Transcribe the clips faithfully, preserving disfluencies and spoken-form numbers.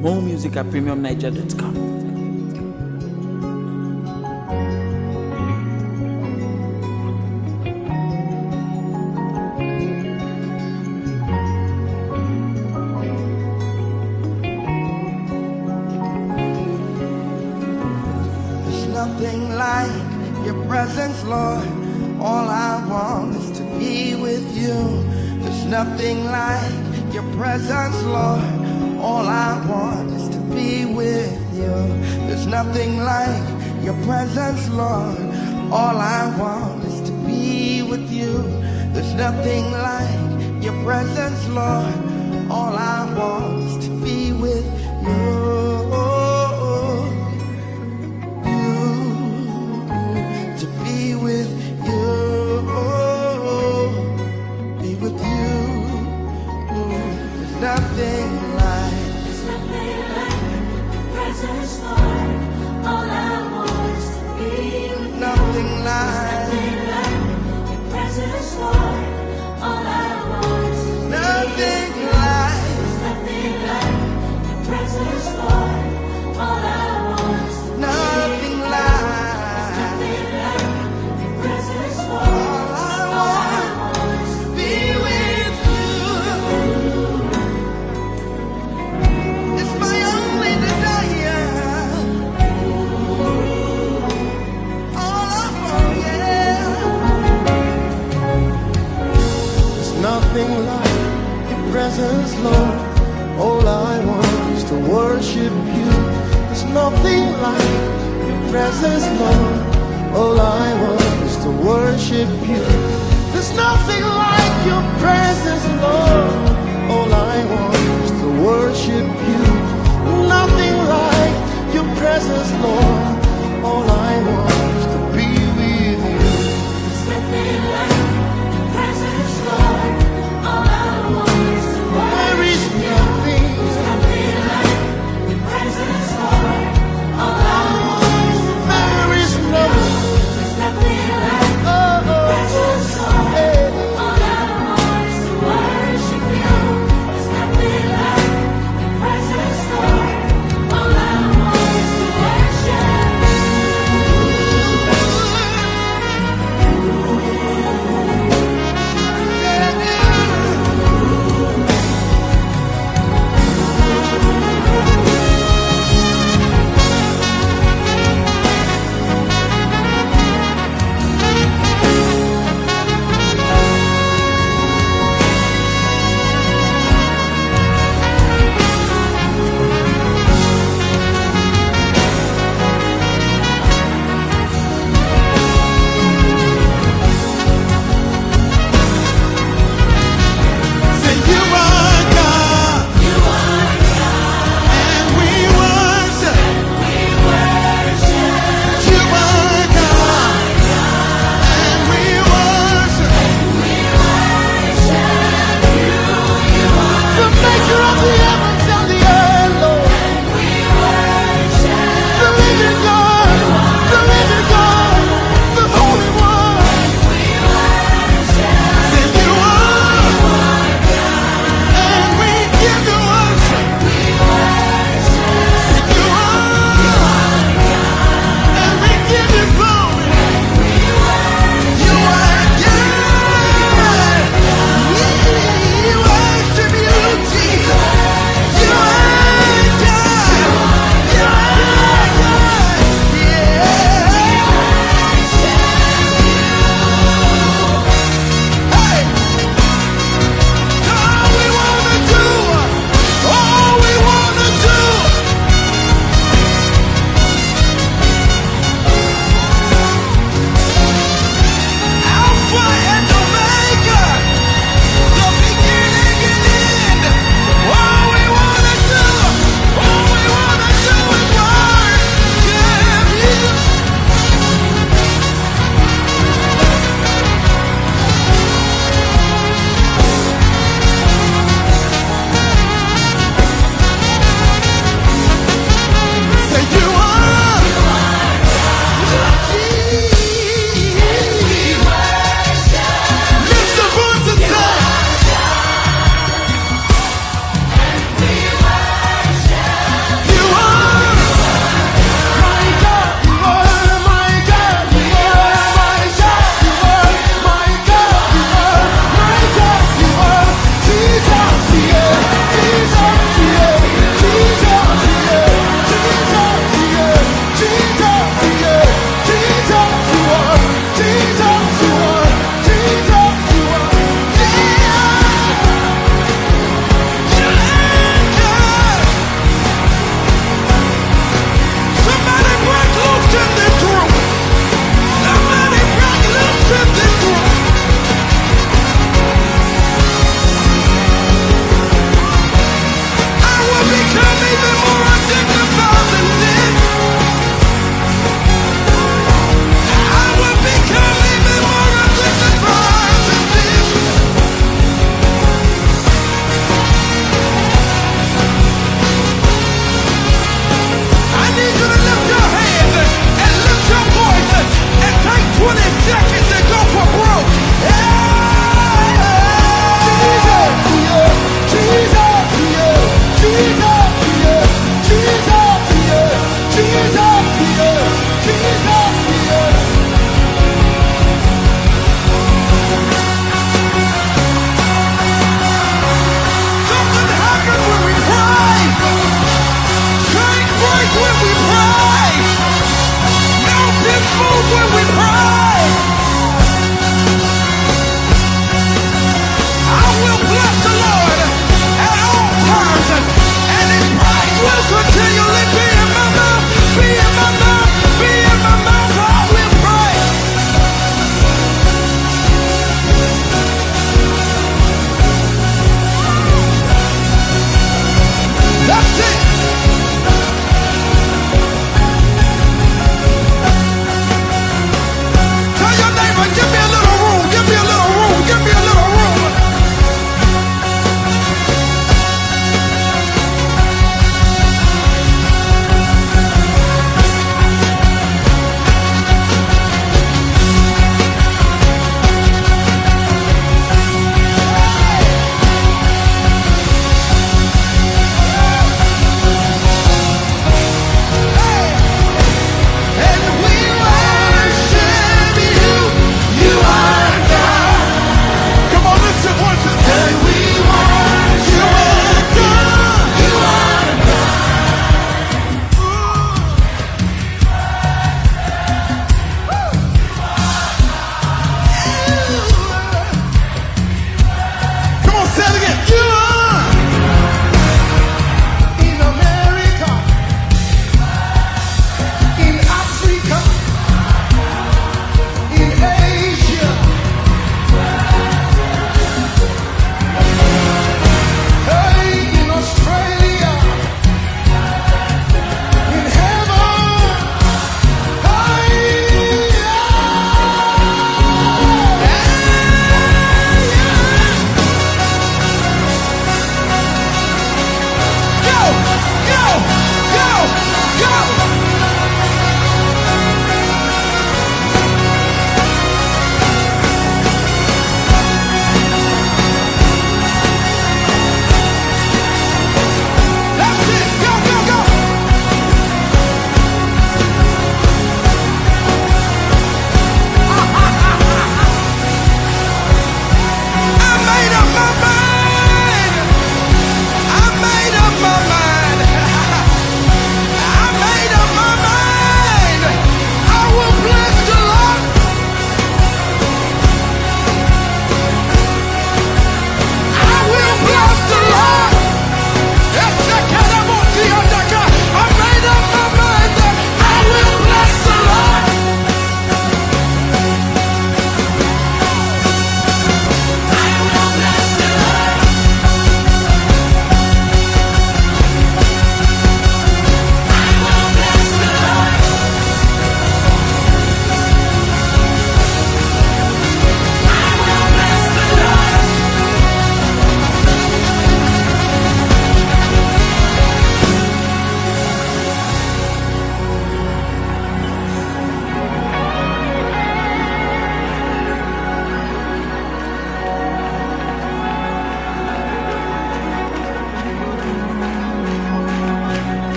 More music at premium niger dot com. Nothing like your presence, Lord. All I want is to be with you. There's nothing like your presence, Lord. All I want is to be with you. There's nothing like your presence, Lord. All I want is to be with you. There's nothing like your presence, Lord. All I want is to be with you. Nothing like, there's nothing like your presence, Lord. All I want is to be with you. Nothing like, nothing like your presence, Lord. All I want is to be nothing with you. like, there's nothing like your presence, Lord. All I want is to be nothing with you. like, there's nothing like your presence, Lord. all I want is to be with you. It's my only desire. All I want, yeah. There's nothing like your presence, Lord. All I want is to worship you. There's nothing like your presence, Lord. All I want is to worship you. There's nothing like your presence, Lord. All I want is to worship you. Nothing like your presence, Lord. All I want is to be with you. there's nothing like your presence, Lord. All I want is to There is worship you. nothing. There's nothing like your presence, Lord. All I want is to There is nothing. There's nothing like Oh, your presence, Lord. hey. All I want is to worship you. There's nothing like your presence, Lord. All I want is to worship you.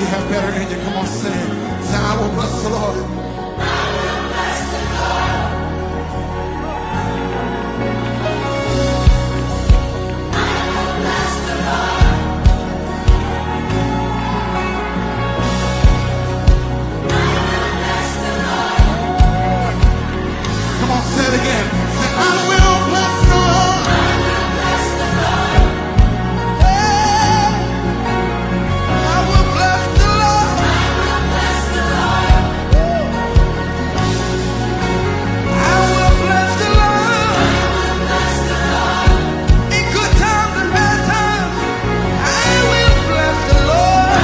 have better in you. Come on, sing it. Say, I will bless the Lord. Come on, say it again. Say, I will bless the Lord. Hey, I will bless the Lord. I will bless the Lord. In good times and bad times, I will bless the Lord.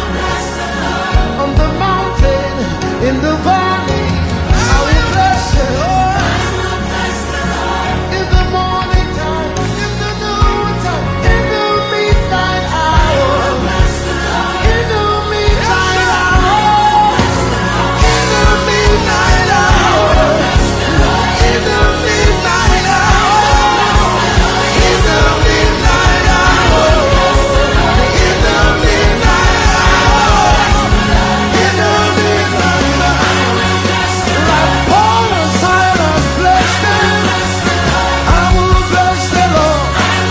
On the mountain, in the valley, I will bless the Lord. In the morning time, in the noon time, in the midnight hour, in the midnight hour, in the midnight hour, in the midnight hour, in the midnight hour, in the midnight hour, in the midnight hour. Like Paul and Silas blessed them, I will bless the Lord.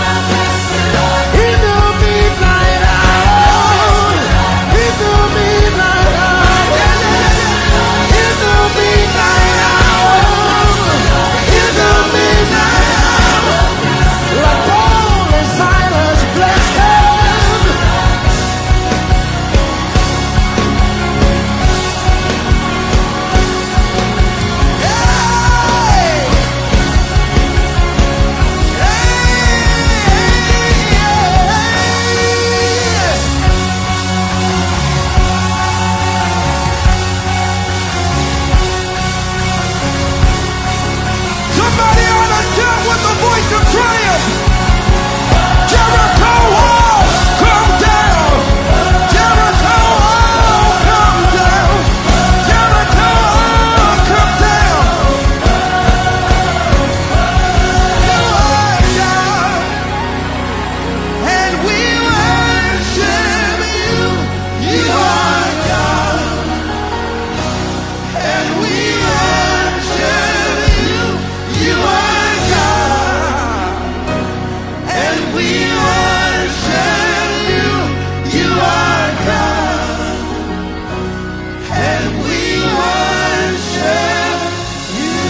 In the midnight hour, in the midnight hour, in the midnight hour, in the midnight hour. Like Paul and Silas blessed them. Hey! Somebody ought to shout with the voice of triumph. Jericho wall, come down. Jericho wall, come down. Jericho wall, come down. You are God, and we worship you. You are God, and we worship you. You are God, and we worship you. You are God, and we worship you,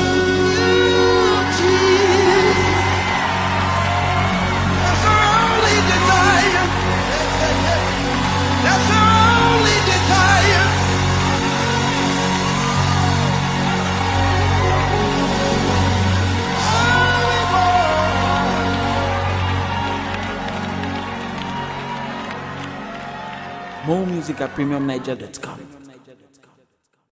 Jesus. That's our only desire. That's our only desire. More music at premium niger dot com.